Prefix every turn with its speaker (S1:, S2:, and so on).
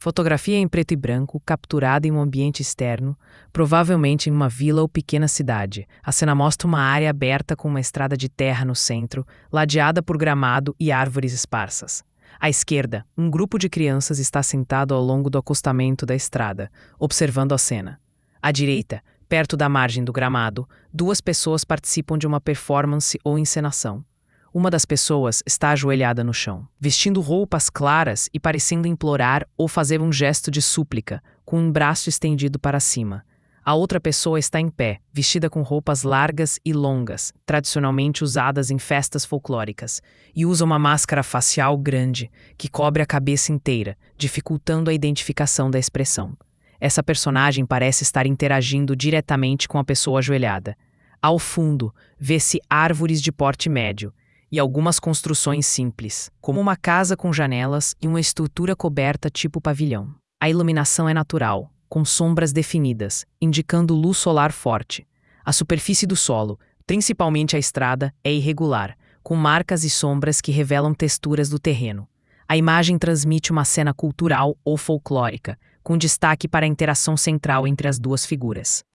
S1: Fotografia em preto e branco, capturada em um ambiente externo, provavelmente em uma vila ou pequena cidade. A cena mostra uma área aberta com uma estrada de terra no centro, ladeada por gramado e árvores esparsas. À esquerda, um grupo de crianças está sentado ao longo do acostamento da estrada, observando a cena. À direita, perto da margem do gramado, duas pessoas participam de uma performance ou encenação. Uma das pessoas está ajoelhada no chão, vestindo roupas claras e parecendo implorar ou fazer um gesto de súplica, com um braço estendido para cima. A outra pessoa está em pé, vestida com roupas largas e longas, tradicionalmente usadas em festas folclóricas, e usa uma máscara facial grande, que cobre a cabeça inteira, dificultando a identificação da expressão. Essa personagem parece estar interagindo diretamente com a pessoa ajoelhada. Ao fundo, vê-se árvores de porte médio, e algumas construções simples, como uma casa com janelas e uma estrutura coberta tipo pavilhão. A iluminação é natural, com sombras definidas, indicando luz solar forte. A superfície do solo, principalmente a estrada, é irregular, com marcas e sombras que revelam texturas do terreno. A imagem transmite uma cena cultural ou folclórica, com destaque para a interação central entre as duas figuras.